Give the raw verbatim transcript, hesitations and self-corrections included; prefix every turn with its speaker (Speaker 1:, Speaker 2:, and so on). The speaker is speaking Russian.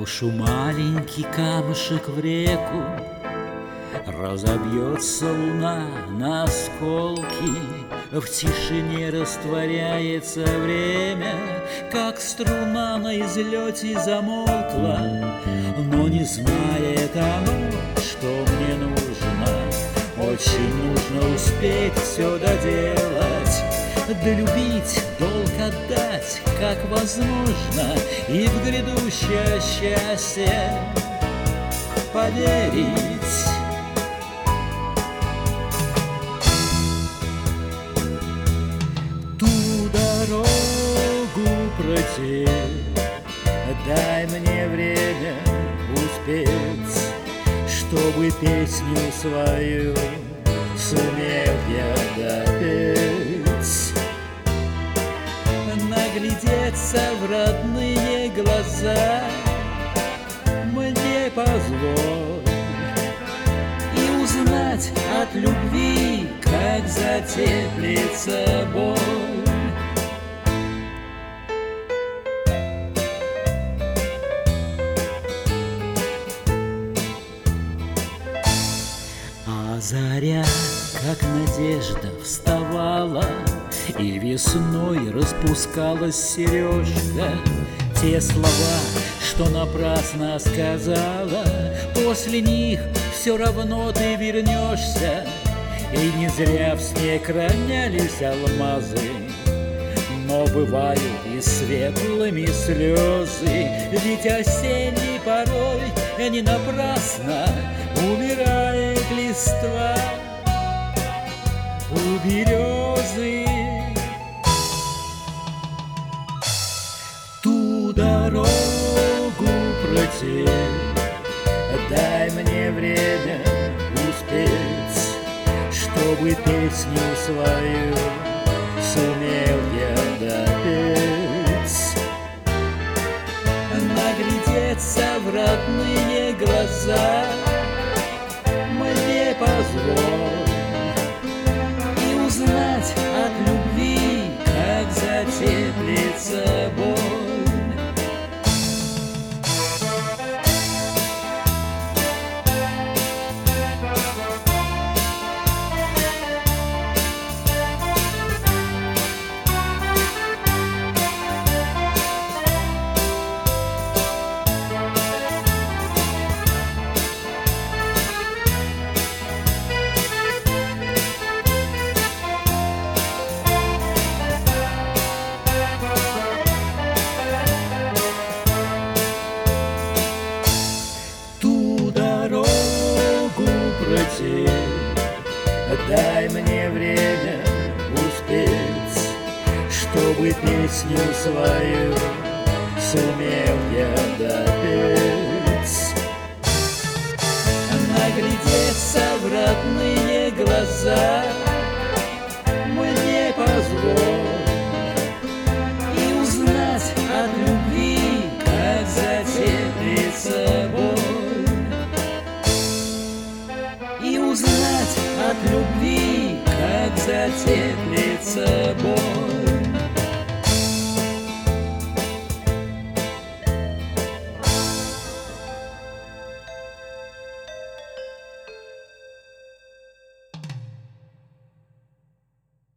Speaker 1: Брошу маленький камушек в реку, разобьется луна на осколки, в тишине растворяется время, как струна на излете замолкла. Но не знает оно, что мне нужно, очень нужно успеть все доделать, долюбить, долг отдать, как возможно, и в грядущее счастье поверить. Ту дорогу пройти, дай мне время успеть, чтобы песню свою сумел я допеть. Наглядеться в родные глаза мне позволь и узнать от любви, как затеплится боль. А заря, как надежда, вставала, и весной распускалась сережка. Те слова, что напрасно сказала, после них все равно ты вернешься. И не зря в снег ронялись алмазы, но бывают и светлыми слезы. Ведь осенний порой не напрасно умирает листва у березы. Ту дорогу пройти, дай мне время успеть, чтобы песню свою сумел я допеть. Наглядеться в родные глаза мне позволь и узнать от любви, как затеплится боль. Дай мне время успеть, чтобы песню свою сумел я допеть. Наглядеться в родные глаза мне позволь и узнать от любви, как затеплится боль. И узнать от любви, как затеплится боль.